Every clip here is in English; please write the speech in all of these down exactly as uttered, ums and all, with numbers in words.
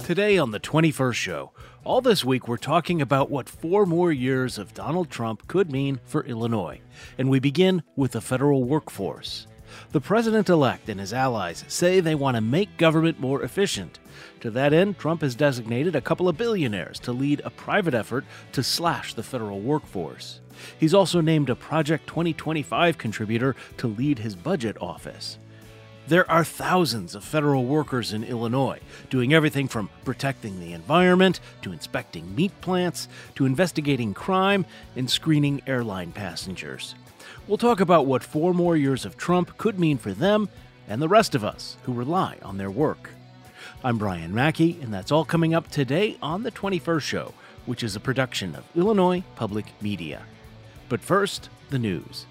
Today on the twenty-first show, all this week we're talking about what four more years of Donald Trump could mean for Illinois. And we begin with the federal workforce. The president-elect and his allies say they want to make government more efficient. To that end, Trump has designated a couple of billionaires to lead a private effort to slash the federal workforce. He's also named a Project twenty twenty-five contributor to lead his budget office. There are thousands of federal workers in Illinois, doing everything from protecting the environment, to inspecting meat plants, to investigating crime, and screening airline passengers. We'll talk about what four more years of Trump could mean for them and the rest of us who rely on their work. I'm Brian Mackey, and that's all coming up today on the twenty-first show, which is a production of Illinois Public Media. But first, the news.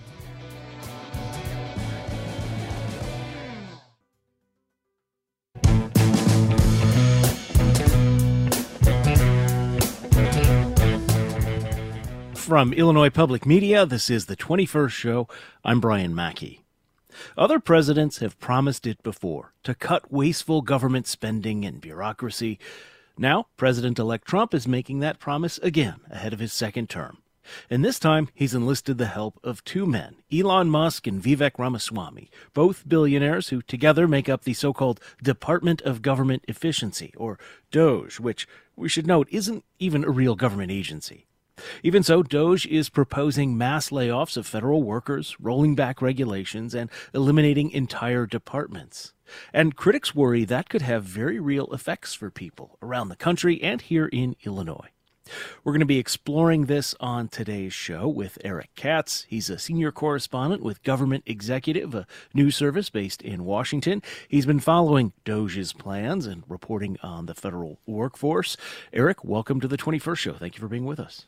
From Illinois Public Media, this is the twenty-first show. I'm Brian Mackey. Other presidents have promised it before, to cut wasteful government spending and bureaucracy. Now, President-elect Trump is making that promise again ahead of his second term. And this time, he's enlisted the help of two men, Elon Musk and Vivek Ramaswamy, both billionaires who together make up the so-called Department of Government Efficiency, or DOGE, which we should note isn't even a real government agency. Even so, DOGE is proposing mass layoffs of federal workers, rolling back regulations, and eliminating entire departments. And critics worry that could have very real effects for people around the country and here in Illinois. We're going to be exploring this on today's show with Eric Katz. He's a senior correspondent with Government Executive, a news service based in Washington. He's been following DOGE's plans and reporting on the federal workforce. Eric, welcome to the twenty-first show. Thank you for being with us.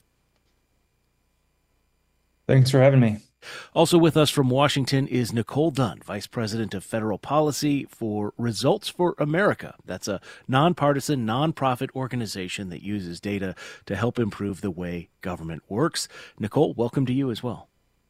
Thanks for having me. Also with us from Washington is Nicole Dunn, Vice President of Federal Policy for Results for America. That's a nonpartisan, nonprofit organization that uses data to help improve the way government works. Nicole, welcome to you as well.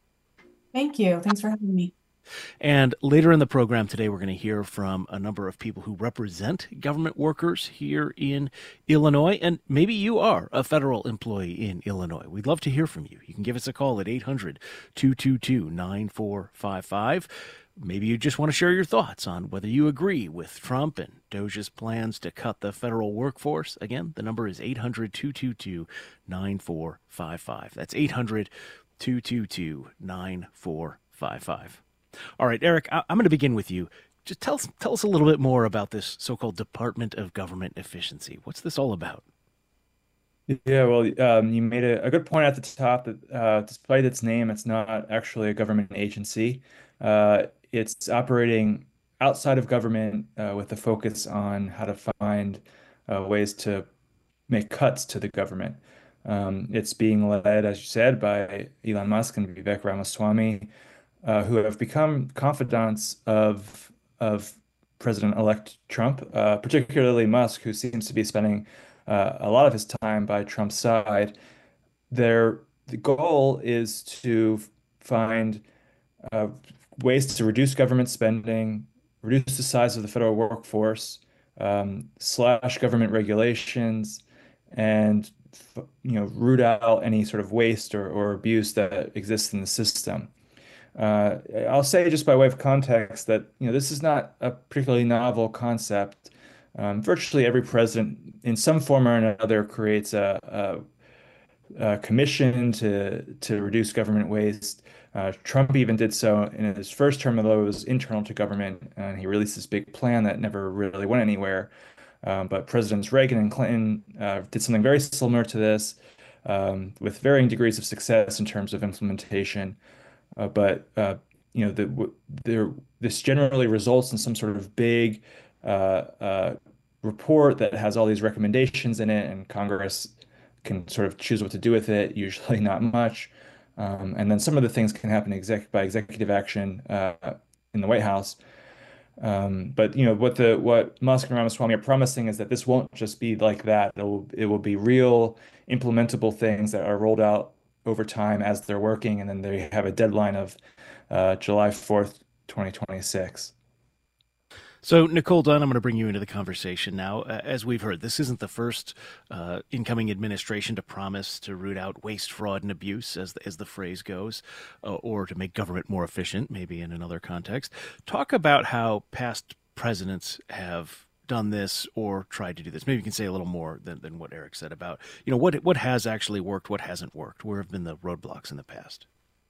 Thank you. Thanks for having me. And later in the program today, we're going to hear from a number of people who represent government workers here in Illinois. And maybe you are a federal employee in Illinois. We'd love to hear from you. You can give us a call at eight hundred, two two two, nine four five five. Maybe you just want to share your thoughts on whether you agree with Trump and DOGE's plans to cut the federal workforce. Again, the number is eight hundred, two two two, nine four five five. That's eight hundred, two two two, nine four five five. All right, Eric, I- I'm going to begin with you. Just tell us, tell us a little bit more about this so-called Department of Government Efficiency. What's this all about? Yeah, well, um, you made a, a good point at the top that uh, despite its name, it's not actually a government agency. Uh, it's operating outside of government uh, with a focus on how to find uh, ways to make cuts to the government. Um, it's being led, as you said, by Elon Musk and Vivek Ramaswamy, uh, who have become confidants of of President-elect Trump, uh, particularly Musk, who seems to be spending uh, a lot of his time by Trump's side. Their the goal is to find uh, ways to reduce government spending, reduce the size of the federal workforce, um, slash government regulations, and you know root out any sort of waste or, or abuse that exists in the system. Uh, I'll say just by way of context that you know this is not a particularly novel concept. Um, virtually every president, in some form or another, creates a, a, a commission to to reduce government waste. Uh, Trump even did so in his first term, although it was internal to government, and he released this big plan that never really went anywhere. Um, but Presidents Reagan and Clinton uh, did something very similar to this, um, with varying degrees of success in terms of implementation. Uh, but uh, you know, the, the, this generally results in some sort of big uh, uh, report that has all these recommendations in it, and Congress can sort of choose what to do with it. Usually, not much. Um, and then some of the things can happen exec by executive action uh, in the White House. Um, but you know what the what Musk and Ramaswamy are promising is that this won't just be like that. It will it will be real implementable things that are rolled out over time as they're working, and then they have a deadline of uh, July fourth, twenty twenty-six. So, Nicole Dunn, I'm going to bring you into the conversation now. Uh, As we've heard, this isn't the first uh, incoming administration to promise to root out waste, fraud, and abuse, as the, as the phrase goes, uh, or to make government more efficient, maybe in another context. Talk about how past presidents have done this or tried to do this. Maybe you can say a little more than, than what Eric said about, you know, what what has actually worked, what hasn't worked, where have been the roadblocks in the past.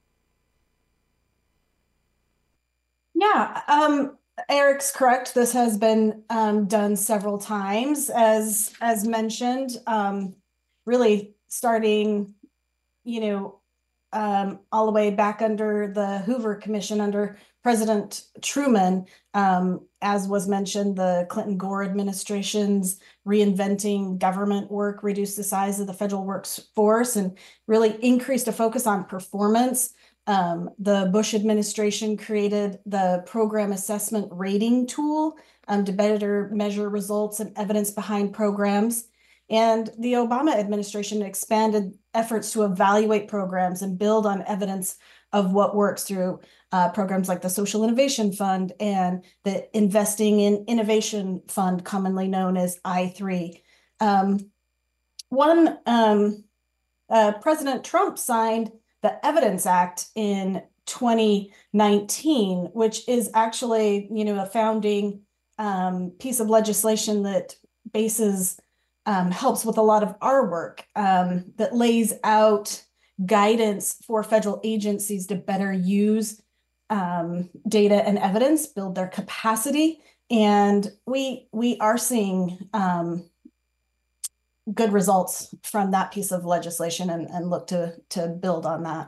Yeah, um, Eric's correct. This has been um, done several times, as as mentioned. Um, really starting, you know, um, all the way back under the Hoover Commission under President Truman, um, as was mentioned, the Clinton Gore administration's reinventing government work reduced the size of the federal workforce and really increased a focus on performance. Um, the Bush administration created the program assessment rating tool um, to better measure results and evidence behind programs. And the Obama administration expanded efforts to evaluate programs and build on evidence of what works through uh, programs like the Social Innovation Fund and the Investing in Innovation Fund, commonly known as I three. Um, one, um, uh, President Trump signed the Evidence Act in twenty nineteen, which is actually, you know, a founding um, piece of legislation that bases um, helps with a lot of our work, um, that lays out guidance for federal agencies to better use um, data and evidence, build their capacity, and we we are seeing um, good results from that piece of legislation, and, and look to to build on that.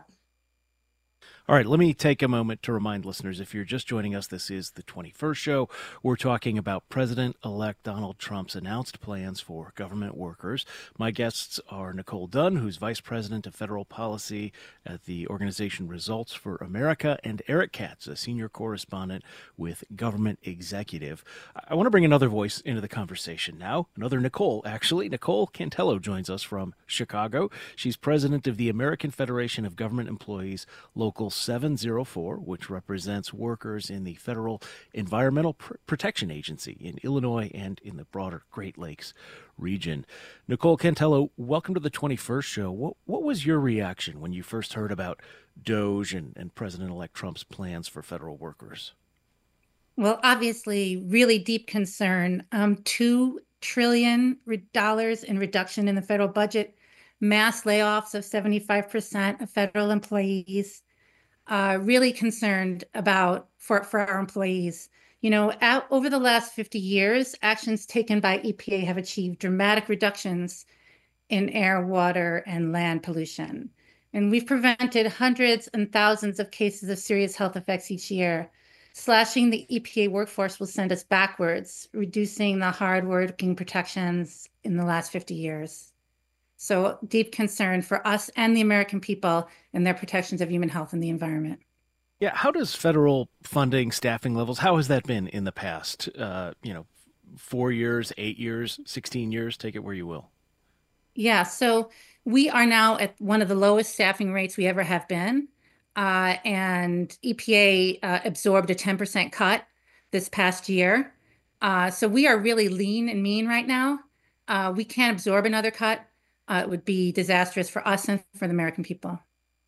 All right, let me take a moment to remind listeners, if you're just joining us, this is the twenty-first show. We're talking about President-elect Donald Trump's announced plans for government workers. My guests are Nicole Dunn, who's Vice President of Federal Policy at the organization Results for America, and Eric Katz, a senior correspondent with Government Executive. I want to bring another voice into the conversation now, another Nicole, actually. Nicole Cantello joins us from Chicago. She's president of the American Federation of Government Employees, Local seven oh four, which represents workers in the Federal Environmental Pr- Protection Agency in Illinois and in the broader Great Lakes region. Nicole Cantello, welcome to the twenty-first show. What, what was your reaction when you first heard about DOGE and, and President-elect Trump's plans for federal workers? Well, obviously, really deep concern. Um, two trillion dollars in reduction in the federal budget, mass layoffs of seventy-five percent of federal employees. Uh, really concerned about for, for our employees. You know, out, over the last fifty years, actions taken by E P A have achieved dramatic reductions in air, water, and land pollution. And we've prevented hundreds and thousands of cases of serious health effects each year. Slashing the E P A workforce will send us backwards, reducing the hard-working protections in the last fifty years. So deep concern for us and the American people and their protections of human health and the environment. Yeah, how does federal funding, staffing levels, how has that been in the past? Uh, you know, four years, eight years, sixteen years, take it where you will. Yeah, so we are now at one of the lowest staffing rates we ever have been. Uh, and E P A uh, absorbed a ten percent cut this past year. Uh, so we are really lean and mean right now. Uh, we can't absorb another cut. Uh, it would be disastrous for us and for the American people.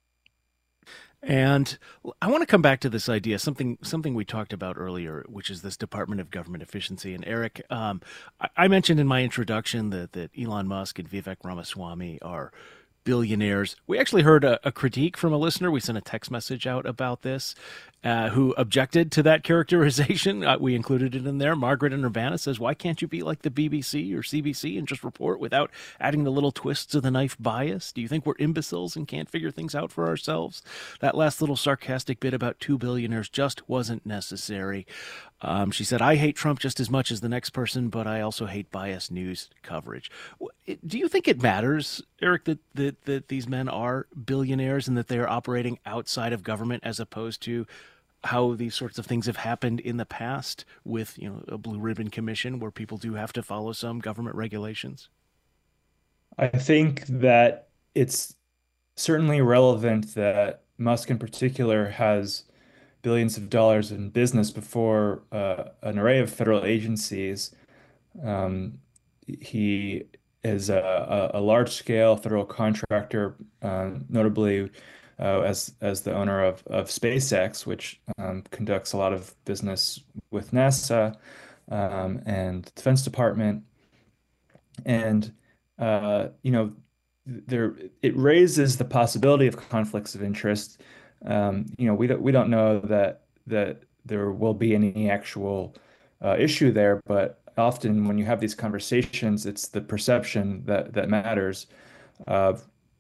And I want to come back to this idea, something something we talked about earlier, which is this Department of Government Efficiency. And Eric, um, I, I mentioned in my introduction that, that Elon Musk and Vivek Ramaswamy are billionaires. We actually heard a, a critique from a listener. We sent a text message out about this, uh, who objected to that characterization. Uh, we included it in there. Margaret in Urbana says, why can't you be like the B B C or C B C and just report without adding the little twists of the knife bias? Do you think we're imbeciles and can't figure things out for ourselves? That last little sarcastic bit about two billionaires just wasn't necessary. Um, she said, I hate Trump just as much as the next person, but I also hate biased news coverage. Do you think it matters, Eric, that, that, that these men are billionaires and that they are operating outside of government as opposed to how these sorts of things have happened in the past with, you know, a blue ribbon commission where people do have to follow some government regulations? I think that it's certainly relevant that Musk in particular has billions of dollars in business before uh, an array of federal agencies. Um, he is a, a, a large-scale federal contractor, um, notably uh, as as the owner of of SpaceX, which um, conducts a lot of business with NASA um, and Defense Department. And uh, you know, there it raises the possibility of conflicts of interest. Um, you know, we don't we don't know that that there will be any actual uh, issue there, but often when you have these conversations, it's the perception that that matters. Uh,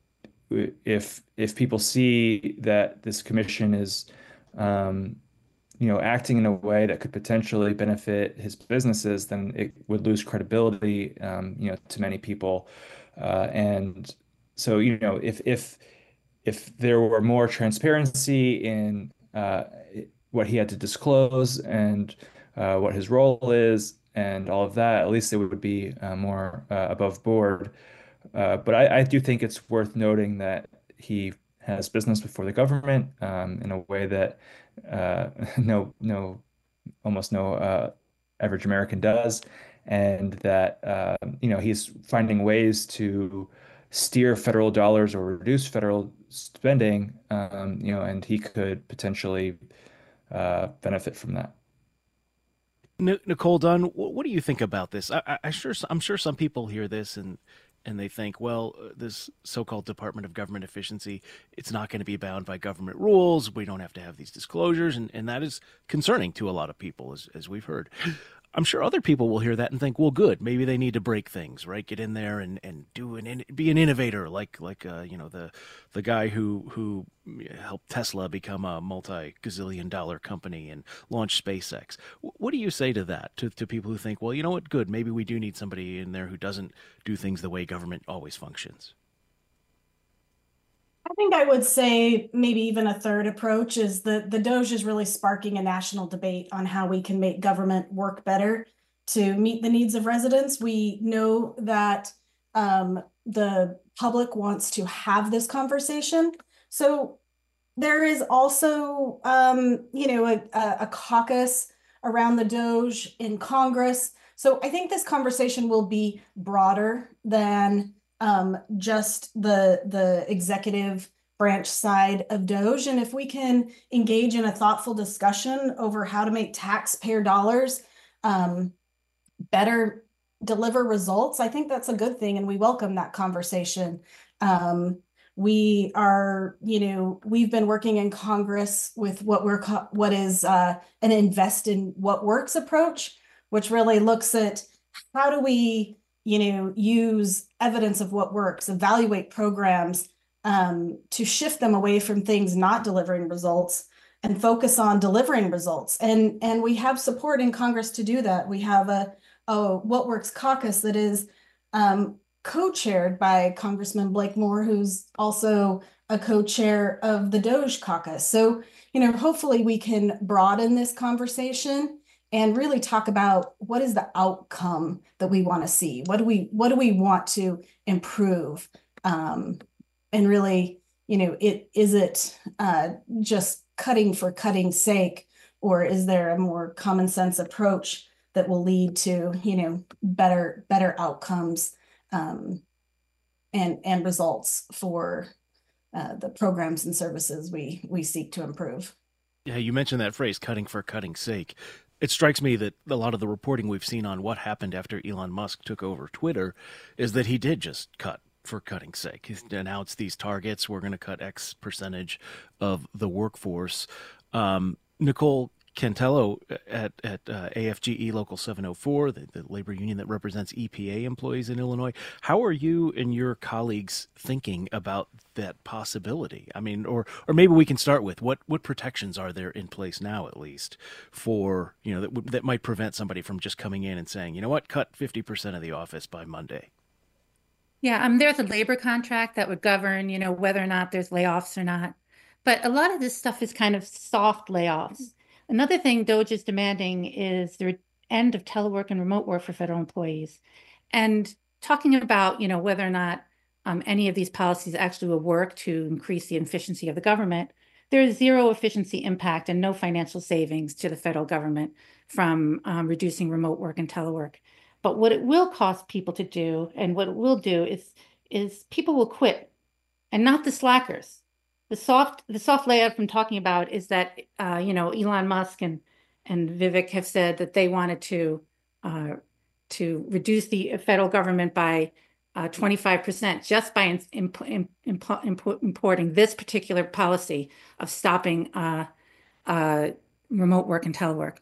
if if people see that this commission is um, you know, acting in a way that could potentially benefit his businesses, then it would lose credibility, um, you know, to many people. Uh, and so, you know, if if if there were more transparency in uh, what he had to disclose and uh, what his role is and all of that, at least it would be uh, more uh, above board. Uh, but I, I do think it's worth noting that he has business before the government um, in a way that uh, no, no, almost no uh, average American does, and that uh, you know he's finding ways to steer federal dollars or reduce federal spending, um, you know, and he could potentially uh, benefit from that. N- Nicole Dunn, wh- what do you think about this? I, I, I sure, I'm sure some people hear this and and they think, well, uh, this so-called Department of Government Efficiency, it's not going to be bound by government rules. We don't have to have these disclosures, and, and that is concerning to a lot of people, as as we've heard. I'm sure other people will hear that and think, well, good, maybe they need to break things, right? Get in there and, and do an in, be an innovator, like like uh, you know the the guy who who helped Tesla become a multi-gazillion dollar company and launch SpaceX. What do you say to that, to to people who think, well, you know what, good, maybe we do need somebody in there who doesn't do things the way government always functions? I think I would say maybe even a third approach is that the DOGE is really sparking a national debate on how we can make government work better to meet the needs of residents. We know that um, the public wants to have this conversation. So there is also, um, you know, a, a caucus around the DOGE in Congress. So I think this conversation will be broader than um, just the the executive branch side of DOGE. And if we can engage in a thoughtful discussion over how to make taxpayer dollars um, better deliver results, I think that's a good thing, and we welcome that conversation. Um, we are, you know, we've been working in Congress with what we're what is uh, an invest in what works approach, which really looks at how do we, you know, use evidence of what works, evaluate programs um, to shift them away from things not delivering results and focus on delivering results. And, and we have support in Congress to do that. We have a, a What Works caucus that is um, co-chaired by Congressman Blake Moore, who's also a co-chair of the DOGE caucus. So, you know, hopefully we can broaden this conversation and really talk about what is the outcome that we want to see. What do we what do we want to improve? Um, and really, you know, it is it uh, just cutting for cutting's sake, or is there a more common sense approach that will lead to, you know, better better outcomes um, and and results for uh, the programs and services we we seek to improve? Yeah, you mentioned that phrase, cutting for cutting's sake. It strikes me that a lot of the reporting we've seen on what happened after Elon Musk took over Twitter is that he did just cut for cutting's sake. He announced these targets. We're going to cut X percentage of the workforce. Um, Nicole Cantello at, at uh, A F G E Local seven oh four, the, the labor union that represents E P A employees in Illinois. How are you and your colleagues thinking about that possibility? I mean, or or maybe we can start with what what protections are there in place now, at least, for, you know, that that might prevent somebody from just coming in and saying, you know what, cut fifty percent of the office by Monday. Yeah, um, there's a labor contract that would govern, you know, whether or not there's layoffs or not. But a lot of this stuff is kind of soft layoffs. Another thing DOGE is demanding is the end of telework and remote work for federal employees. And talking about, you know, whether or not um, any of these policies actually will work to increase the efficiency of the government, there's zero efficiency impact and no financial savings to the federal government from um, reducing remote work and telework. But what it will cost people to do, and what it will do is, is people will quit, and not the slackers. The soft, the soft layout I'm talking about is that, uh, you know, Elon Musk and and Vivek have said that they wanted to uh, to reduce the federal government by uh, twenty-five percent just by imp imp imp imp importing this particular policy of stopping uh, uh, remote work and telework.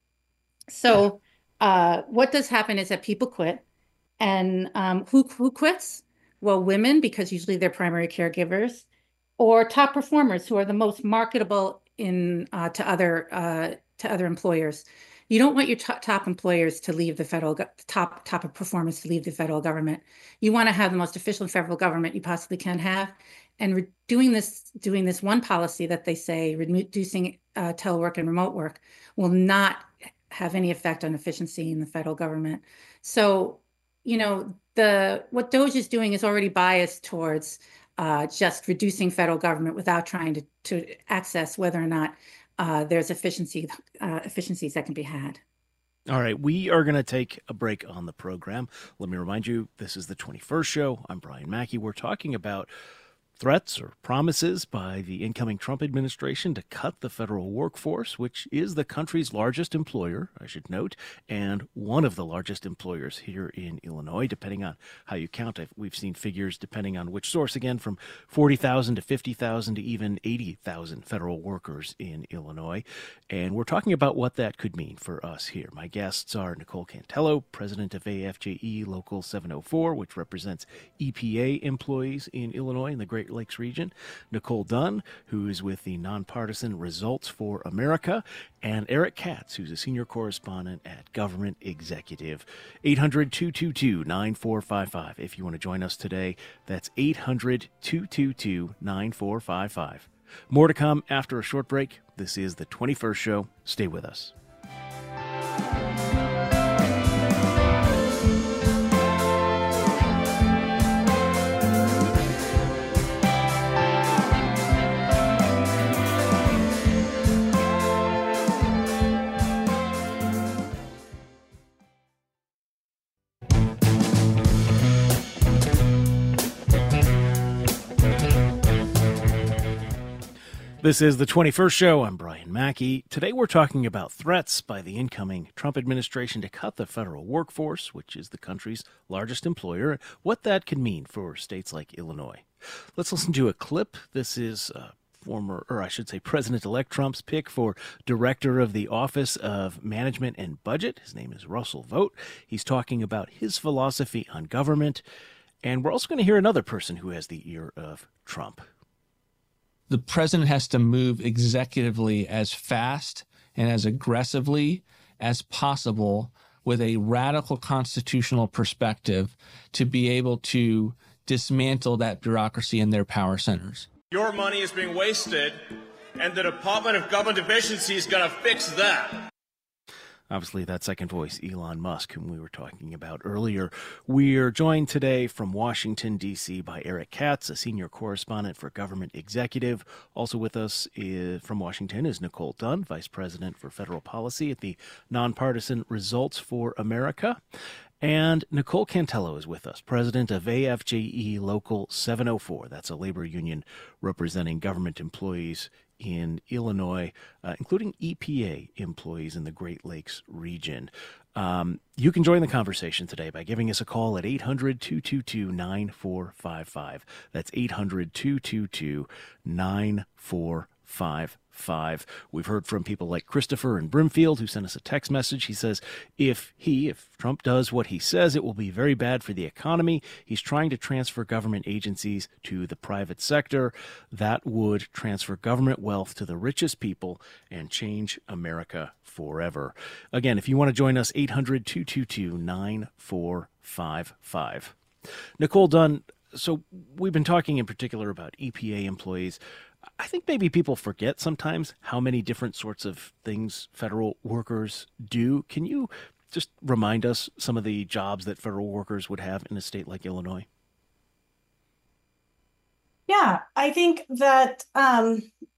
So uh, what does happen is that people quit. And um, who, who quits? Well, women, because usually they're primary caregivers, or top performers who are the most marketable in uh, to other uh, to other employers. You don't want your top, top employers to leave the federal top top performers to leave the federal government. You want to have the most efficient federal government you possibly can have. And doing this doing this one policy that they say reducing uh, telework and remote work will not have any effect on efficiency in the federal government. So, you know, the what DOGE is doing is already biased towards uh, just reducing federal government without trying to, to access whether or not uh, there's efficiency uh, efficiencies that can be had. All right, we are going to take a break on the program. Let me remind you, this is the twenty-first show. I'm Brian Mackey. We're talking about threats or promises by the incoming Trump administration to cut the federal workforce, which is the country's largest employer, I should note, and one of the largest employers here in Illinois, depending on how you count. We've seen figures, depending on which source, again, from forty thousand to fifty thousand to even eighty thousand federal workers in Illinois. And we're talking about what that could mean for us here. My guests are Nicole Cantello, president of A F J E Local seven oh four, which represents E P A employees in Illinois in the Great Lakes region, Nicole Dunn, who is with the nonpartisan Results for America, and Eric Katz, who's a senior correspondent at Government Executive. eight hundred, two two two, nine four five five. If you want to join us today, that's eight hundred, two two two, nine four five five. More to come after a short break. This is the twenty-first show. Stay with us. This is the twenty-first show. I'm Brian Mackey. Today we're talking about threats by the incoming Trump administration to cut the federal workforce, which is the country's largest employer, and what that could mean for states like Illinois. Let's listen to a clip. This is uh, former, or I should say President-elect Trump's pick for Director of the Office of Management and Budget. His name is Russell Vought. He's talking about his philosophy on government. And we're also going to hear another person who has the ear of Trump. The president has to move executively as fast and as aggressively as possible with a radical constitutional perspective to be able to dismantle that bureaucracy in their power centers. Your money is being wasted, and the Department of Government Efficiency is going to fix that. Obviously, that second voice, Elon Musk, whom we were talking about earlier. We are joined today from Washington, D C by Eric Katz, a senior correspondent for Government Executive. Also with us is, from Washington is Nicole Dunn, vice president for federal policy at the nonpartisan Results for America. And Nicole Cantello is with us, president of A F J E Local seven oh four. That's a labor union representing government employees in Illinois, uh, including E P A employees in the Great Lakes region. Um, you can join the conversation today by giving us a call at eight hundred, two two two, nine four five five. That's eight hundred, two two two, nine four five five. We've heard from people like Christopher in Brimfield who sent us a text message. He says, if he, if Trump does what he says, it will be very bad for the economy. He's trying to transfer government agencies to the private sector. That would transfer government wealth to the richest people and change America forever. Again, if you want to join us, eight hundred, two two two, nine four five five. Nicole Dunn, so we've been talking in particular about E P A employees. I think maybe people forget sometimes how many different sorts of things federal workers do. Can you just remind us some of the jobs that federal workers would have in a state like Illinois? Yeah, I think that um,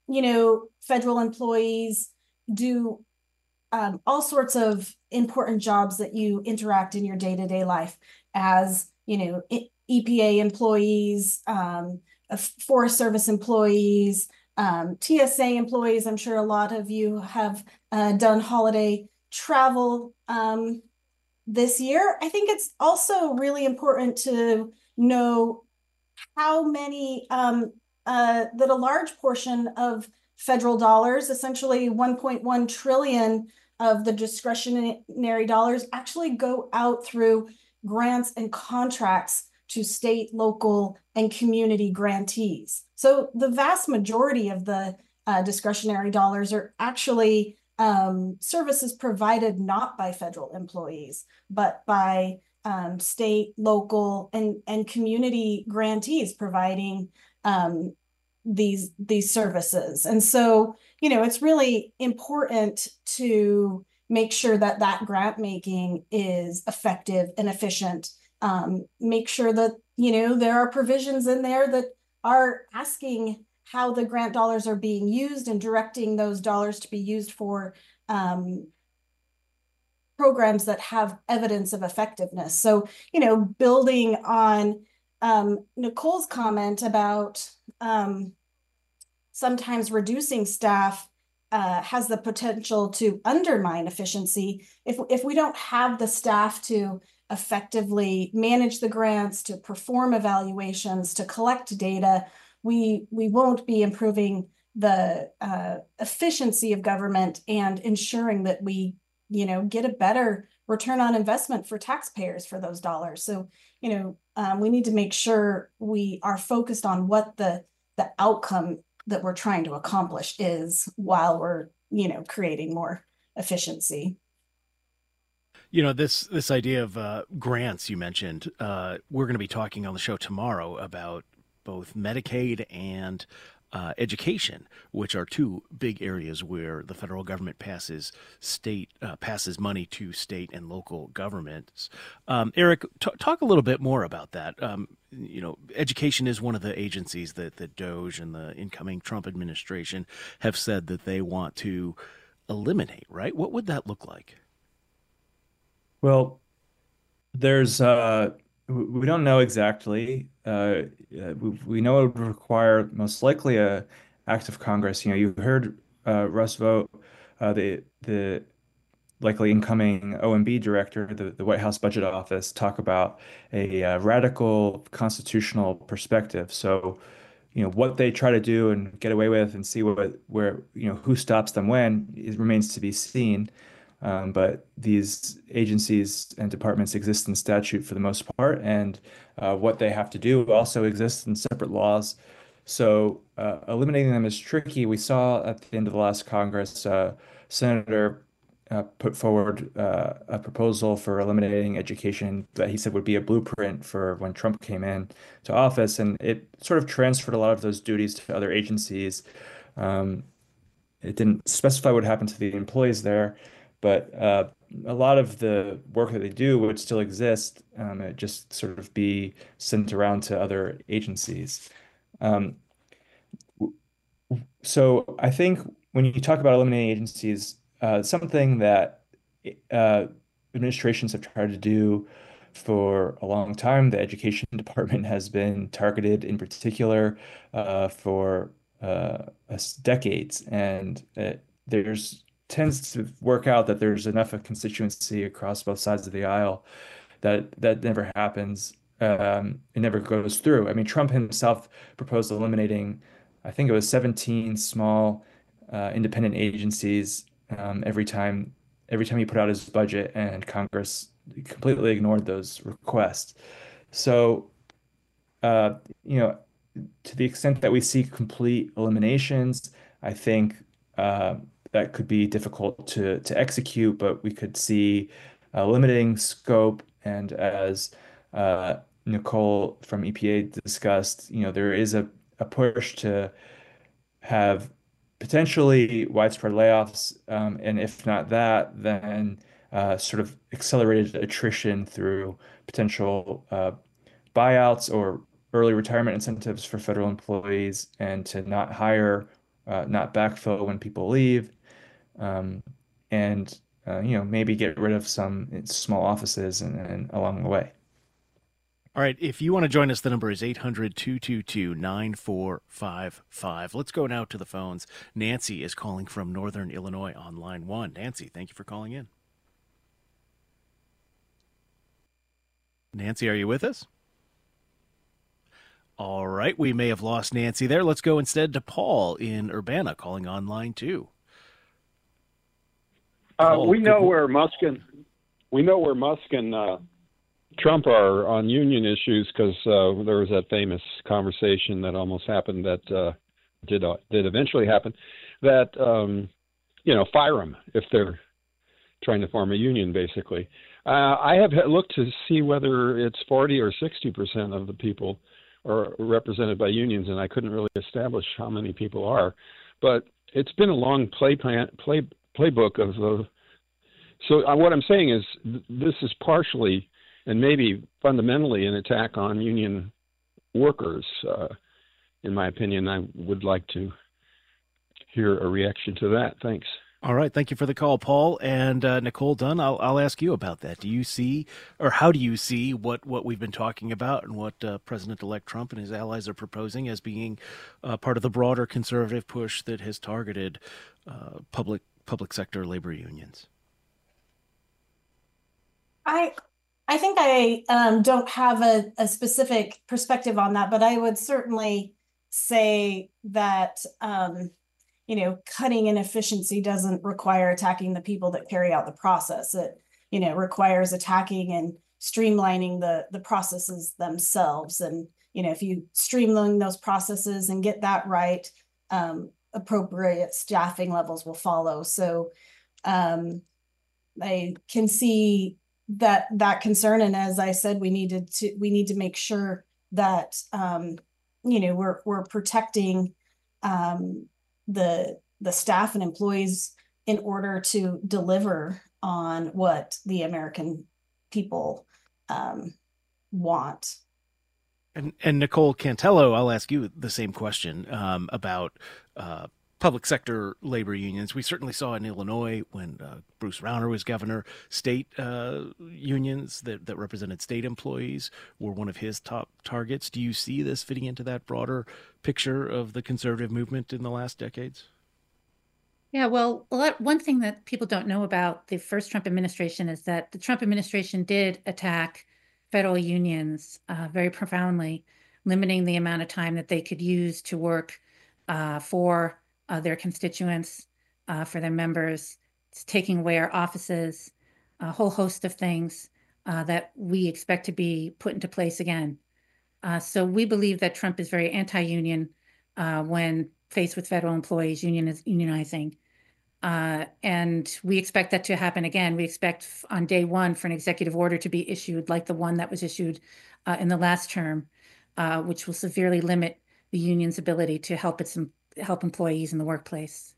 you know, federal employees do um, all sorts of important jobs that you interact in your day-to-day life as, you know, E P A employees, um, Forest Service employees, um, T S A employees. I'm sure a lot of you have uh, done holiday travel um, this year. I think it's also really important to know how many, um, uh, that a large portion of federal dollars, essentially one point one trillion of the discretionary dollars, actually go out through grants and contracts to state, local, and community grantees. So the vast majority of the uh, discretionary dollars are actually um, services provided not by federal employees, but by um, state, local, and, and community grantees providing um, these, these services. And so, you know, it's really important to make sure that that grant making is effective and efficient. Um, make sure that, you know, there are provisions in there that are asking how the grant dollars are being used and directing those dollars to be used for um, programs that have evidence of effectiveness. So, you know, building on um, Nicole's comment about um, sometimes reducing staff uh, has the potential to undermine efficiency. If, if we don't have the staff to effectively manage the grants, to perform evaluations, to collect data, we, we won't be improving the uh, efficiency of government and ensuring that we, you know, get a better return on investment for taxpayers for those dollars. So, you know, um, we need to make sure we are focused on what the, the outcome that we're trying to accomplish is while we're, you know, creating more efficiency. You know, this this idea of uh, grants you mentioned, uh, we're going to be talking on the show tomorrow about both Medicaid and uh, education, which are two big areas where the federal government passes state uh, passes money to state and local governments. Um, Eric, t- talk a little bit more about that. Um, you know, education is one of the agencies that the DOJ and the incoming Trump administration have said that they want to eliminate, right? What would that look like? Well, there's uh, we don't know exactly. Uh, we, we know it would require most likely a act of Congress. You know, you heard uh, Russ Vought, uh, the the likely incoming O M B director, the, the White House Budget Office, talk about a uh, radical constitutional perspective. So, you know, what they try to do and get away with and see what where, you know, who stops them when, it remains to be seen. Um, but these agencies and departments exist in statute for the most part, and uh, what they have to do also exists in separate laws. So uh, eliminating them is tricky. We saw at the end of the last Congress, uh, Senator uh, put forward uh, a proposal for eliminating education that he said would be a blueprint for when Trump came in to office, and it sort of transferred a lot of those duties to other agencies. Um, it didn't specify what happened to the employees there, but uh, a lot of the work that they do would still exist. Um, it just sort of be sent around to other agencies. Um, so I think when you talk about eliminating agencies, uh, something that uh, administrations have tried to do for a long time, the education department has been targeted in particular uh, for uh, decades, and uh, there's tends to work out that there's enough of constituency across both sides of the aisle that that never happens. Um, it never goes through. I mean, Trump himself proposed eliminating, I think it was seventeen small uh, independent agencies um, every time every time he put out his budget, and Congress completely ignored those requests. So, uh, you know, to the extent that we see complete eliminations, I think uh, that could be difficult to to execute, but we could see uh, limiting scope. And as uh, Nicole from E P A discussed, you know, there is a, a push to have potentially widespread layoffs, um, and if not that, then uh, sort of accelerated attrition through potential uh, buyouts or early retirement incentives for federal employees, and to not hire uh, not backfill when people leave, um, and uh, you know, maybe get rid of some small offices and, and along the way. All right. If you want to join us, the number is eight hundred, two two two, nine four five five. Let's go now to the phones. Nancy is calling from Northern Illinois on line one. Nancy, thank you for calling in. Nancy, are you with us? All right. We may have lost Nancy there. Let's go instead to Paul in Urbana calling on line two. Uh, Paul, we know good- where Musk and we know where Musk and uh, Trump are on union issues because uh, there was that famous conversation that almost happened that uh, did uh, did eventually happen. That um, you know, fire them if they're trying to form a union. Basically, uh, I have looked to see whether it's forty or sixty percent of the people are represented by unions, and I couldn't really establish how many people are. But it's been a long play plan, play playbook of. Uh, so uh, what I'm saying is th- this is partially and maybe fundamentally an attack on union workers. Uh, in my opinion, I would like to hear a reaction to that. Thanks. All right. Thank you for the call, Paul. And uh, Nicole Dunn, I'll, I'll ask you about that. Do you see, or how do you see what, what we've been talking about and what uh, President-elect Trump and his allies are proposing as being uh, part of the broader conservative push that has targeted uh, public public sector labor unions? I I think I um, don't have a, a specific perspective on that, but I would certainly say that, um, you know, cutting inefficiency doesn't require attacking the people that carry out the process. It, you know, requires attacking and streamlining the, the processes themselves. And, you know, if you streamline those processes and get that right, um, appropriate staffing levels will follow. So um, I can see that that concern, and as I said, we needed to we need to make sure that um, you know we're we're protecting um, the the staff and employees in order to deliver on what the American people um, want. And, and Nicole Cantello, I'll ask you the same question um, about uh, public sector labor unions. We certainly saw in Illinois when uh, Bruce Rauner was governor, state uh, unions that, that represented state employees were one of his top targets. Do you see this fitting into that broader picture of the conservative movement in the last decades? Yeah, well, a lot, one thing that people don't know about the first Trump administration is that the Trump administration did attack federal unions uh, very profoundly, limiting the amount of time that they could use to work uh, for uh, their constituents, uh, for their members. It's taking away our offices, a whole host of things uh, that we expect to be put into place again. Uh, so we believe that Trump is very anti-union uh, when faced with federal employees union unionizing. Uh, and we expect that to happen again. We expect on day one for an executive order to be issued like the one that was issued uh, in the last term, uh, which will severely limit the union's ability to help its help employees in the workplace.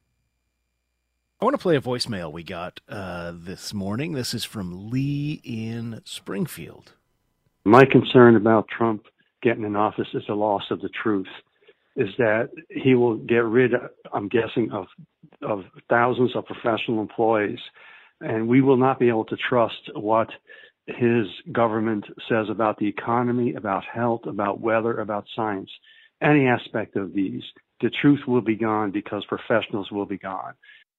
I want to play a voicemail we got uh, this morning. This is from Lee in Springfield. My concern about Trump getting in office is the loss of the truth, is that he will get rid, I'm guessing, of of thousands of professional employees, and we will not be able to trust what his government says about the economy, about health, about weather, about science, any aspect of these. The truth will be gone because professionals will be gone.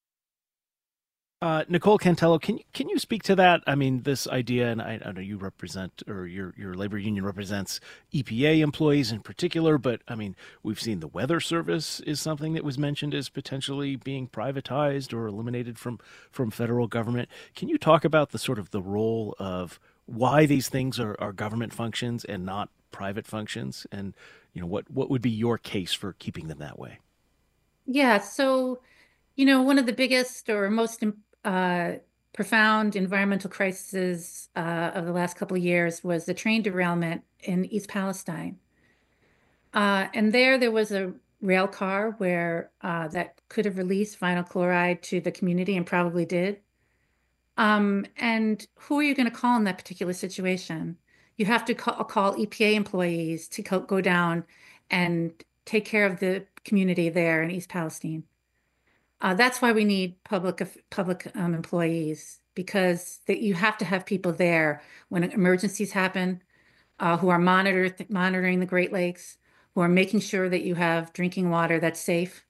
Uh, Nicole Cantello, can you can you speak to that? I mean, this idea, and I, I know you represent, or your your labor union represents E P A employees in particular, but I mean, we've seen the Weather Service is something that was mentioned as potentially being privatized or eliminated from from federal government. Can you talk about the sort of the role of why these things are, are government functions and not private functions, and you know what what would be your case for keeping them that way? Yeah, so you know, one of the biggest or most Uh, profound environmental crises uh, of the last couple of years was the train derailment in East Palestine. Uh, and there, there was a rail car where uh, that could have released vinyl chloride to the community and probably did. Um, and who are you going to call in that particular situation? You have to call, call E P A employees to co go down and take care of the community there in East Palestine. Uh, that's why we need public public um, employees, because that you have to have people there when emergencies happen, uh, who are monitor monitoring the Great Lakes, who are making sure that you have drinking water that's safe.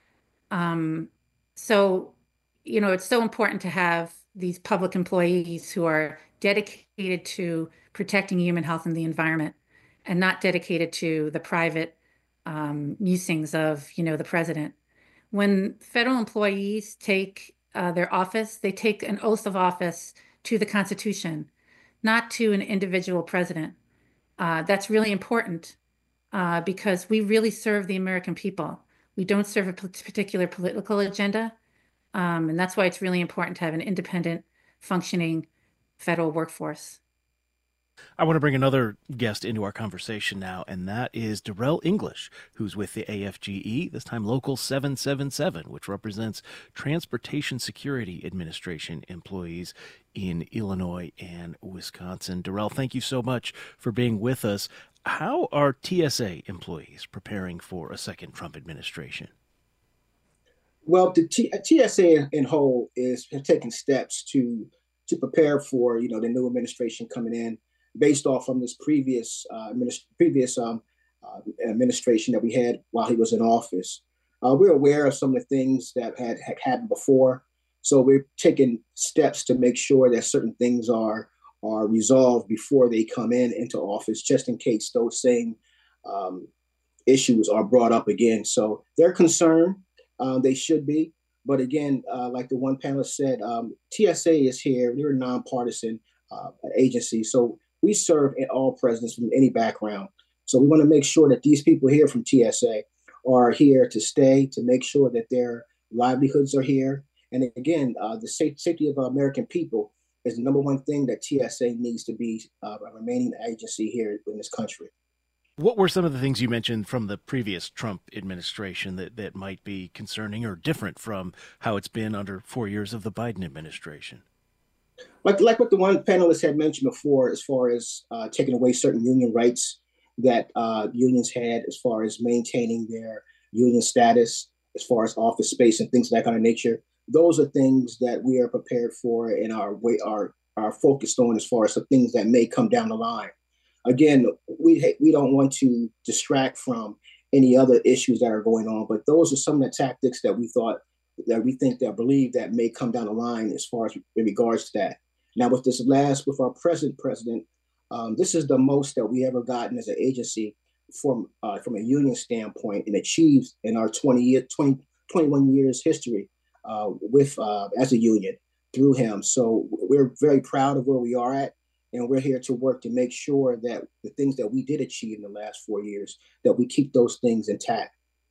Um, so, you know, it's so important to have these public employees who are dedicated to protecting human health and the environment, and not dedicated to the private um, musings of, you know, the president. When federal employees take uh, their office, they take an oath of office to the Constitution, not to an individual president. Uh, that's really important uh, because we really serve the American people. We don't serve a particular political agenda. Um, and that's why it's really important to have an independent, functioning federal workforce. I want to bring another guest into our conversation now, and that is Darrell English, who's with the A F G E, this time Local seven seven seven, which represents Transportation Security Administration employees in Illinois and Wisconsin. Darrell, thank you so much for being with us. How are T S A employees preparing for a second Trump administration? Well, the T- TSA in, in whole is taking steps to to prepare for, you know, the new administration coming in, based off from this previous uh, administ- previous um, uh, administration that we had while he was in office. Uh, we're aware of some of the things that had, had happened before, so we're taking steps to make sure that certain things are are resolved before they come in into office, just in case those same um, issues are brought up again. So they're concerned. Uh, they should be. But again, uh, like the one panelist said, um, T S A is here. We're a nonpartisan uh, agency. So we serve all presidents from any background. So we want to make sure that these people here from T S A are here to stay, to make sure that their livelihoods are here. And again, uh, the safety of American people is the number one thing that T S A needs to be uh, a remaining agency here in this country. What were some of the things you mentioned from the previous Trump administration that, that might be concerning or different from how it's been under four years of the Biden administration? Like, like what the one panelist had mentioned before, as far as uh, taking away certain union rights that uh, unions had, as far as maintaining their union status, as far as office space and things of that kind of nature. Those are things that we are prepared for and are, we are, are focused on, as far as the things that may come down the line. Again, we we don't want to distract from any other issues that are going on, but those are some of the tactics that we thought, that we think, that believe that may come down the line as far as in regards to that. Now, with this last, with our present president, um, this is the most that we ever gotten as an agency from uh, from a union standpoint and achieved in our twenty year, twenty, twenty-one years history uh, with uh, as a union through him. So we're very proud of where we are at. And we're here to work to make sure that the things that we did achieve in the last four years, that we keep those things intact.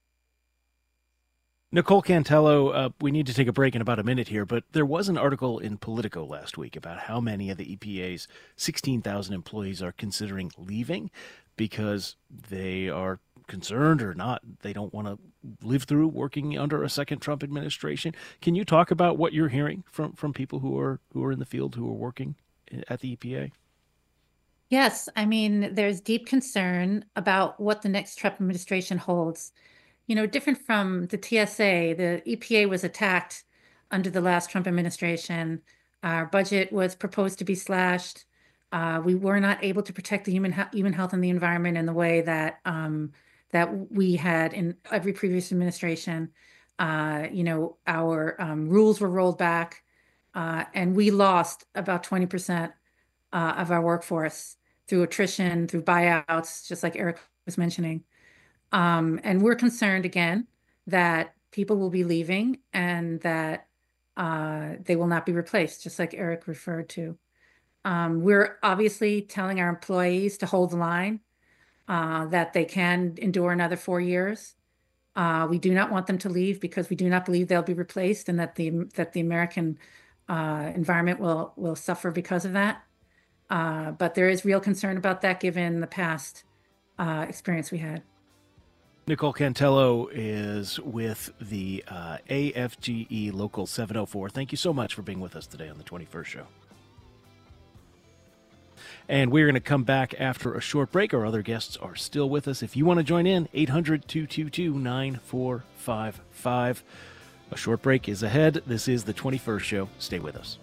Nicole Cantello, uh, we need to take a break in about a minute here, but there was an article in Politico last week about how many of the E P A's sixteen thousand employees are considering leaving because they are concerned or not. They don't want to live through working under a second Trump administration. Can you talk about what you're hearing from, from people who are who are in the field, who are working at the E P A? Yes, I mean, there's deep concern about what the next Trump administration holds. You know, different from the T S A, the E P A was attacked under the last Trump administration. Our budget was proposed to be slashed. Uh, we were not able to protect the human human health and the environment in the way that um, that we had in every previous administration. Uh, you know, our um, rules were rolled back. Uh, and we lost about twenty percent uh, of our workforce through attrition, through buyouts, just like Eric was mentioning. Um, and we're concerned, again, that people will be leaving and that uh, they will not be replaced, just like Eric referred to. Um, we're obviously telling our employees to hold the line, uh, that they can endure another four years. Uh, we do not want them to leave because we do not believe they'll be replaced, and that the that the American Uh, environment will will suffer because of that. Uh, but there is real concern about that given the past uh, experience we had. Nicole Cantello is with the uh, A F G E Local seven oh four. Thank you so much for being with us today on the twenty-first Show. And we're going to come back after a short break. Our other guests are still with us. If you want to join in, eight hundred, two two two, nine four five five. A short break is ahead. This is the twenty-first show. Stay with us.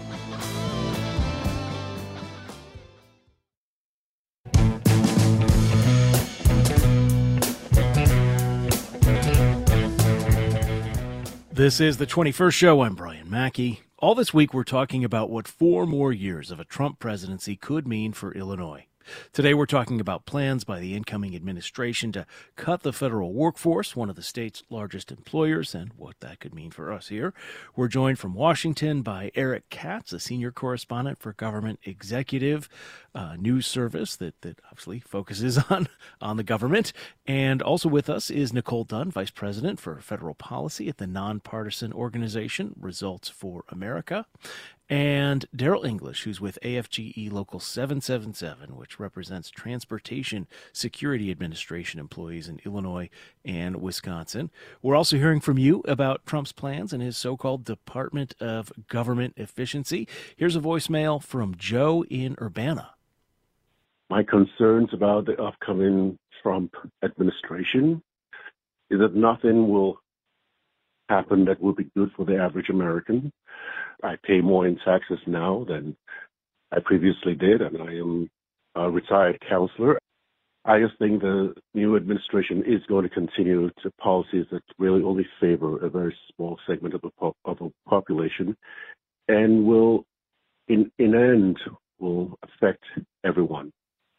This is the twenty-first show. I'm Brian Mackey. All this week, we're talking about what four more years of a Trump presidency could mean for Illinois. Today, we're talking about plans by the incoming administration to cut the federal workforce, one of the state's largest employers, and what that could mean for us here. We're joined from Washington by Eric Katz, a senior correspondent for Government Executive, a news service that, that obviously focuses on, on the government. And also with us is Nicole Dunn, vice president for federal policy at the nonpartisan organization Results for America. And Daryl English, who's with A F G E Local seven seven seven, which represents Transportation Security Administration employees in Illinois and Wisconsin. We're also hearing from you about Trump's plans and his so-called Department of Government Efficiency. Here's a voicemail from Joe in Urbana. My concerns about the upcoming Trump administration is that nothing will happen that will be good for the average American. I pay more in taxes now than I previously did, and I am a retired counselor. I just think the new administration is going to continue to policies that really only favor a very small segment of the, po- of the population and will, in, in end, will affect everyone.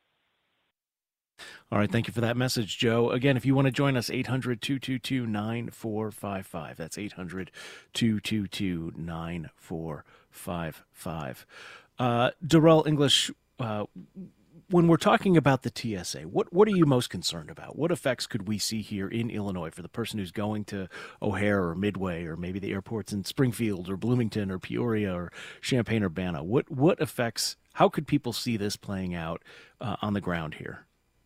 All right, thank you for that message, Joe. Again, if you want to join us, eight hundred, two two two, nine four five five. That's eight hundred, two two two, nine four five five. Uh, Darrell English, uh, when we're talking about the T S A, what, what are you most concerned about? What effects could we see here in Illinois for the person who's going to O'Hare or Midway or maybe the airports in Springfield or Bloomington or Peoria or Champaign-Urbana? What, what effects, how could people see this playing out uh, on the ground here?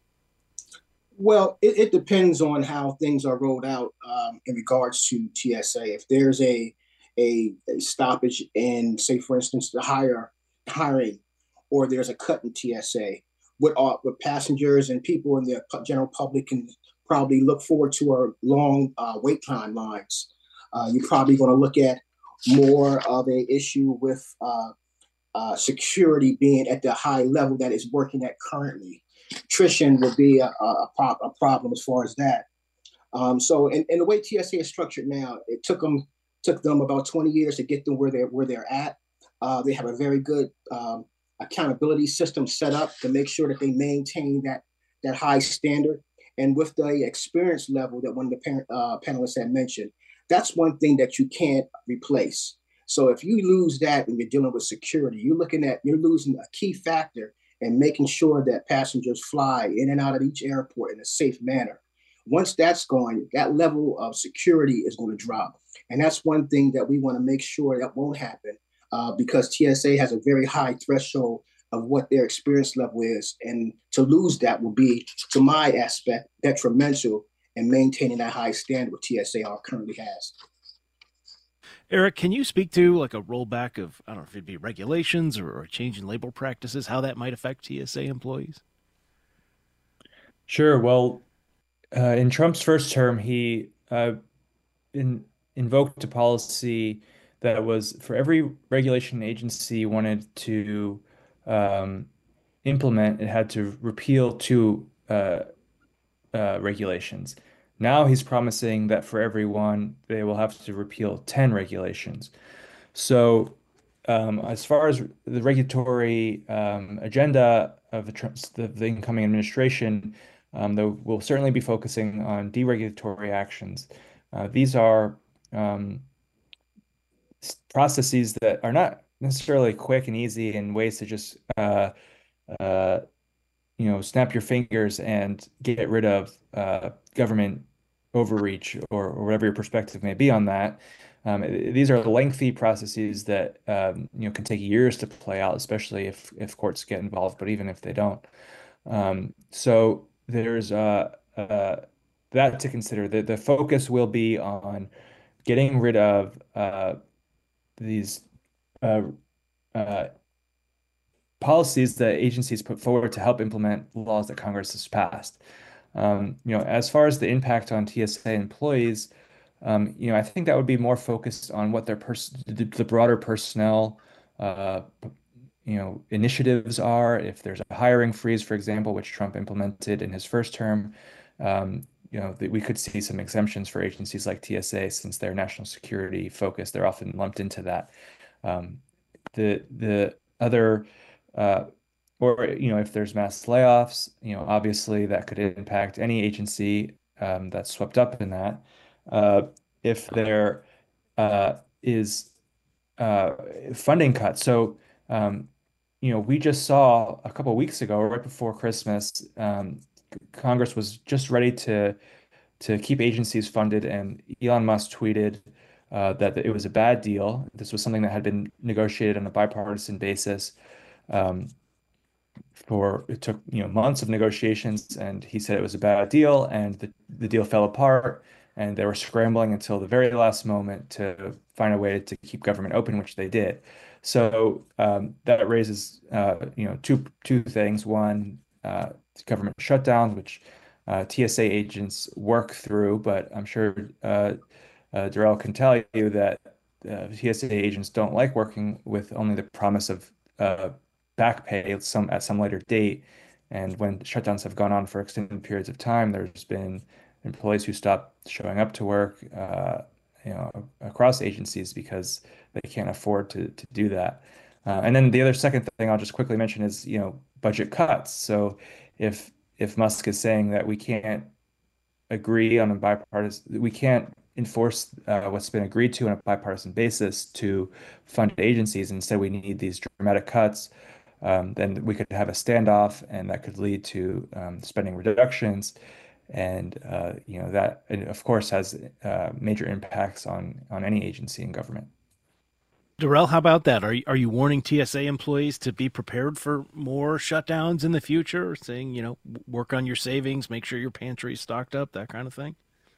Well, it, it depends on how things are rolled out um, in regards to T S A. If there's a, a a stoppage in, say, for instance, the hire hiring, or there's a cut in T S A, what are what passengers and people in the general public can probably look forward to are long uh, wait time lines. Uh, you're probably going to look at more of a issue with uh, uh, security being at the high level that is working at currently. Attrition would be a, a, a, a problem as far as that. Um, so, in, in the way T S A is structured now, it took them took them about twenty years to get them where they're where they're at. Uh, they have a very good um, accountability system set up to make sure that they maintain that that high standard. And with the experience level that one of the parent, uh, panelists had mentioned, that's one thing that you can't replace. So, if you lose that when you're dealing with security, you're looking at you're losing a key factor and making sure that passengers fly in and out of each airport in a safe manner. Once that's gone, that level of security is going to drop. And that's one thing that we want to make sure that won't happen uh, because T S A has a very high threshold of what their experience level is. And to lose that will be, to my aspect, detrimental in maintaining that high standard what T S A currently has. Eric, can you speak to like a rollback of, I don't know if it'd be regulations or, or a change in labor practices, how that might affect T S A employees? Sure. Well, uh, in Trump's first term, he uh, in, invoked a policy that was for every regulation agency wanted to um, implement, it had to repeal two uh, uh, regulations. Now he's promising that for everyone, they will have to repeal ten regulations. So um, as far as the regulatory um, agenda of the, the, the incoming administration, um, they will certainly be focusing on deregulatory actions. Uh, these are um, processes that are not necessarily quick and easy in ways to just uh, uh, you know, snap your fingers and get rid of uh, government overreach or, or whatever your perspective may be on that. Um, these are lengthy processes that um, you know can take years to play out, especially if if courts get involved, but even if they don't. Um, so there's uh, uh, that to consider. The, the focus will be on getting rid of uh, these uh, uh, policies that agencies put forward to help implement laws that Congress has passed. Um, you know, as far as the impact on T S A employees, um, you know, I think that would be more focused on what their pers the, the broader personnel, uh, you know, initiatives are. If there's a hiring freeze, for example, which Trump implemented in his first term, um, you know, that we could see some exemptions for agencies like T S A since they're national security focused. They're often lumped into that. Um, the the other uh, or you know, if there's mass layoffs, you know, obviously that could impact any agency um, that's swept up in that. Uh, if there uh, is uh, funding cuts, so um, you know, we just saw a couple of weeks ago, right before Christmas, um, Congress was just ready to to keep agencies funded, and Elon Musk tweeted uh, that it was a bad deal. This was something that had been negotiated on a bipartisan basis. Um, for it took you know months of negotiations, and he said it was a bad deal, and the, the deal fell apart, and they were scrambling until the very last moment to find a way to keep government open, which they did. So um, that raises uh, you know two two things. One, uh, government shutdowns, which uh, T S A agents work through, but I'm sure uh, uh, Darrell can tell you that uh, T S A agents don't like working with only the promise of uh, back pay at some at some later date. And when shutdowns have gone on for extended periods of time, there's been employees who stop showing up to work, uh, you know, across agencies because they can't afford to to do that. Uh, and then the other second thing I'll just quickly mention is, you know, budget cuts. So if if Musk is saying that we can't agree on a bipartisan, we can't enforce uh, what's been agreed to on a bipartisan basis to fund agencies. Instead, we need these dramatic cuts. Um, then we could have a standoff, and that could lead to um, spending reductions, and uh, you know that, it of course, has uh, major impacts on on any agency in government. Darrell, how about that? Are you, are you warning T S A employees to be prepared for more shutdowns in the future? Saying, you know, work on your savings, make sure your pantry is stocked up, that kind of thing?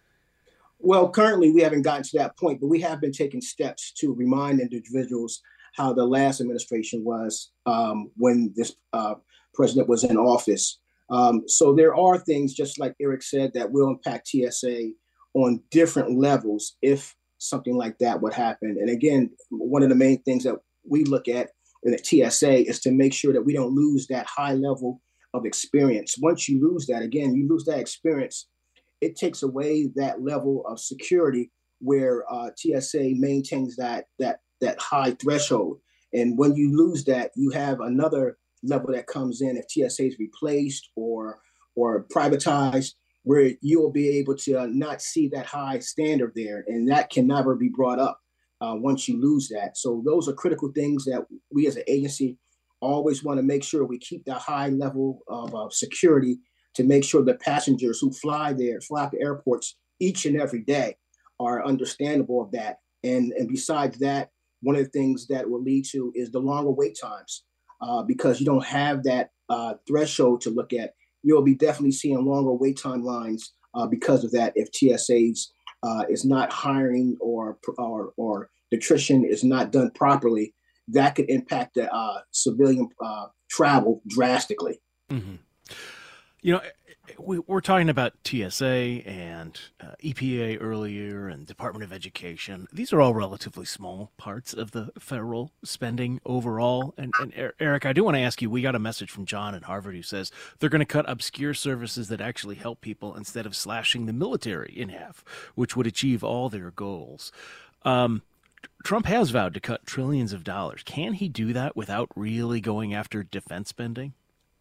Well, currently we haven't gotten to that point, but we have been taking steps to remind individuals how the last administration was um, when this uh, president was in office. Um, so there are things, just like Eric said, that will impact T S A on different levels if something like that would happen. And again, one of the main things that we look at in the T S A is to make sure that we don't lose that high level of experience. Once you lose that, again, you lose that experience, it takes away that level of security where uh, T S A maintains that that that high threshold. And when you lose that, you have another level that comes in if T S A is replaced or or privatized, where you'll be able to uh, not see that high standard there, and that can never be brought up uh, once you lose that. So those are critical things that we as an agency always want to make sure we keep that high level of uh, security to make sure the passengers who fly there, fly to airports each and every day are understandable of that. And, and besides that, one of the things that will lead to is the longer wait times uh, because you don't have that uh, threshold to look at. You'll be definitely seeing longer wait time lines uh, because of that if T S A's uh, is not hiring or, or, or nutrition is not done properly. That could impact the uh, civilian uh, travel drastically. Mm-hmm. You know, we, we're talking about T S A and uh, E P A earlier and Department of Education. These are all relatively small parts of the federal spending overall. And, and Eric, I do want to ask you, we got a message from John at Harvard who says they're going to cut obscure services that actually help people instead of slashing the military in half, which would achieve all their goals. Um, Trump has vowed to cut trillions of dollars. Can he do that without really going after defense spending?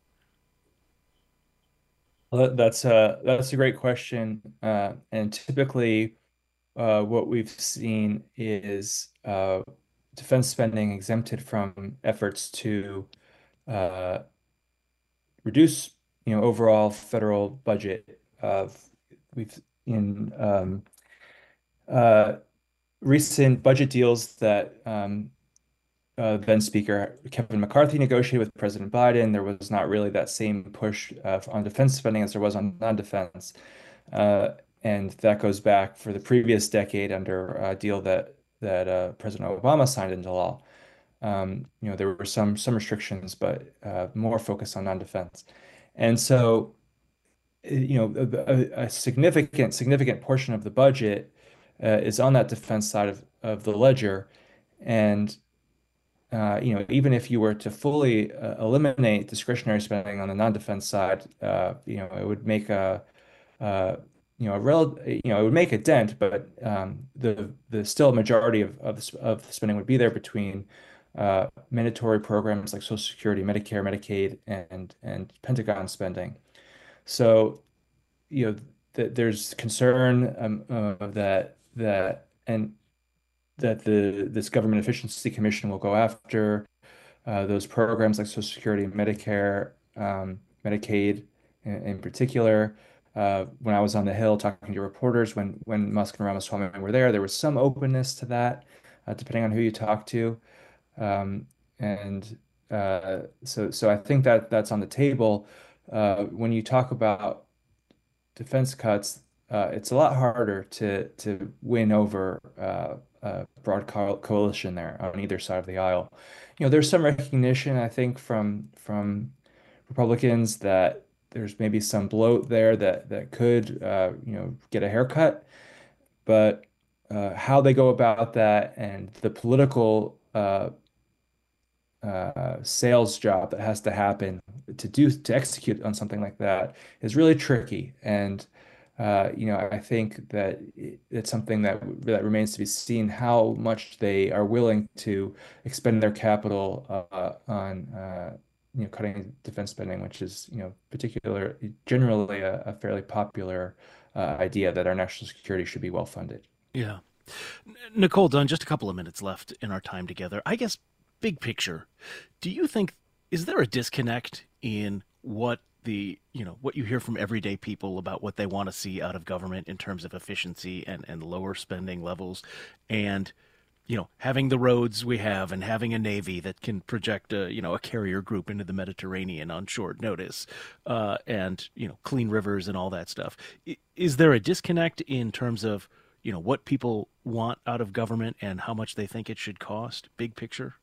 Well, that's a that's a great question, uh, and typically, uh, what we've seen is uh, defense spending exempted from efforts to uh, reduce, you know, overall federal budget. Uh, we've in um, uh, recent budget deals that um, uh, then Speaker Kevin McCarthy negotiated with President Biden, there was not really that same push uh, on defense spending as there was on non-defense. Uh, and that goes back for the previous decade under a deal that that uh, President Obama signed into law. Um, you know, there were some some restrictions, but uh, more focused on non-defense. And so, you know, a, a significant significant portion of the budget uh, is on that defense side of, of the ledger. And uh, you know, even if you were to fully uh, eliminate discretionary spending on the non-defense side, uh, you know, it would make a uh, you know, a rel you know, it would make a dent, but um, the the still majority of of the, of the spending would be there between uh, mandatory programs like Social Security, Medicare, Medicaid, and and Pentagon spending. So, you know, th there's concern um, uh, that that and that the this Government Efficiency Commission will go after uh, those programs like Social Security, Medicare, um, Medicaid in, in particular. Uh, when I was on the Hill talking to reporters, when when Musk and Ramaswamy were there, there was some openness to that, uh, depending on who you talk to. Um, and uh, so so I think that that's on the table. Uh, when you talk about defense cuts, uh, it's a lot harder to to win over uh, a broad co coalition there on either side of the aisle. You know, there's some recognition, I think, from from Republicans that there's maybe some bloat there that that could uh, you know, get a haircut, but uh, how they go about that and the political uh, uh, sales job that has to happen to do to execute on something like that is really tricky. And uh, you know, I think that it's something that that remains to be seen how much they are willing to expend their capital uh, on uh, you know, cutting defense spending, which is, you know, particular generally a, a fairly popular uh, idea that our national security should be well funded. Yeah. Nicole Dunn, just a couple of minutes left in our time together. I guess, big picture, do you think, is there a disconnect in what the, you know, what you hear from everyday people about what they want to see out of government in terms of efficiency and, and lower spending levels, and, you know, having the roads we have and having a Navy that can project a, you know, a carrier group into the Mediterranean on short notice, uh, and, you know, clean rivers and all that stuff? Is there a disconnect in terms of, you know, what people want out of government and how much they think it should cost, big picture?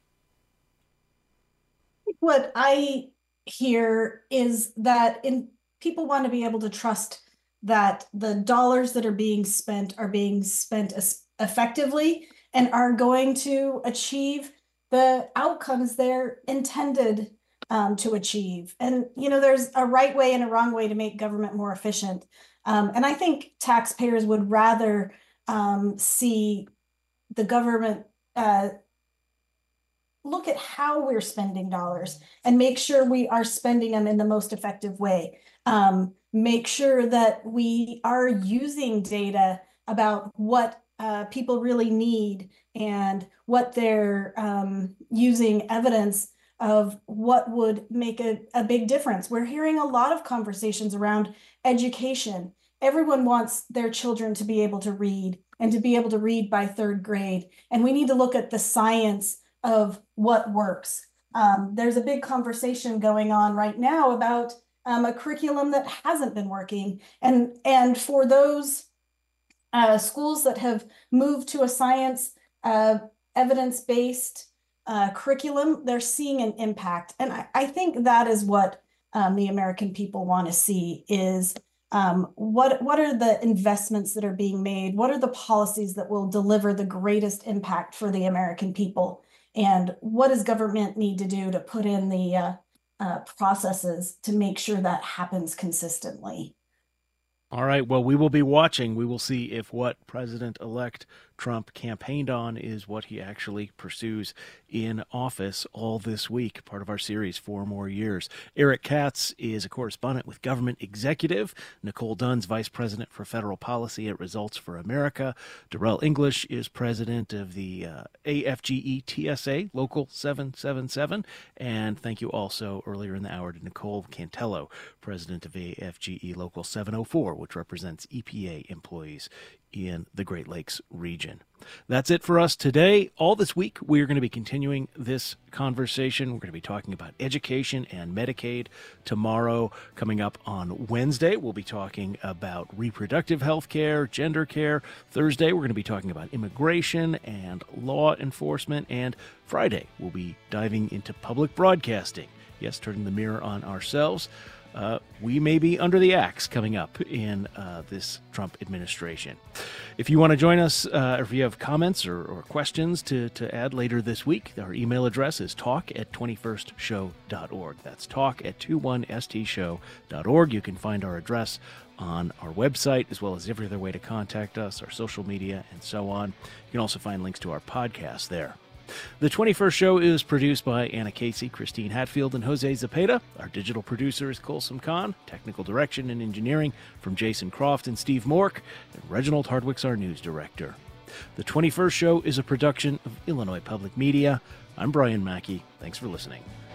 What I hear is that in people want to be able to trust that the dollars that are being spent are being spent as effectively and are going to achieve the outcomes they're intended um, to achieve. And, you know, there's a right way and a wrong way to make government more efficient. Um, and I think taxpayers would rather um, see the government uh, look at how we're spending dollars and make sure we are spending them in the most effective way. Um, make sure that we are using data about what uh, people really need and what they're um, using evidence of what would make a, a big difference. We're hearing a lot of conversations around education. Everyone wants their children to be able to read and to be able to read by third grade. And we need to look at the science of what works. Um, there's a big conversation going on right now about um, a curriculum that hasn't been working. And, and for those uh, schools that have moved to a science uh, evidence-based uh, curriculum, they're seeing an impact. And I, I think that is what um, the American people want to see is um, what, what are the investments that are being made? What are the policies that will deliver the greatest impact for the American people? And what does government need to do to put in the uh, uh, processes to make sure that happens consistently? All right. Well, we will be watching. We will see if what President-elect Trump campaigned on is what he actually pursues in office all this week, part of our series, Four More Years. Eric Katz is a correspondent with Government Executive. Nicole Dunn's vice president for federal policy at Results for America. Darrell English is president of the uh, A F G E T S A, Local seven seven seven. And thank you also earlier in the hour to Nicole Cantello, president of A F G E Local seven oh four, which represents E P A employees in the Great Lakes region. That's it for us today. All this week, we're going to be continuing this conversation. We're going to be talking about education and Medicaid. Tomorrow, coming up on Wednesday, we'll be talking about reproductive health care, gender care. Thursday, we're going to be talking about immigration and law enforcement. And Friday, we'll be diving into public broadcasting. Yes, turning the mirror on ourselves. Uh, we may be under the axe coming up in uh, this Trump administration. If you want to join us, uh, or if you have comments or, or questions to, to add later this week, our email address is talk at twenty-first show dot org. That's talk at twenty-one s t show dot org. You can find our address on our website, as well as every other way to contact us, our social media, and so on. You can also find links to our podcast there. The twenty-first Show is produced by Anna Casey, Christine Hatfield, and Jose Zepeda. Our digital producer is Colson Khan. Technical direction and engineering from Jason Croft and Steve Mork. And Reginald Hardwick's our news director. The twenty-first Show is a production of Illinois Public Media. I'm Brian Mackey. Thanks for listening.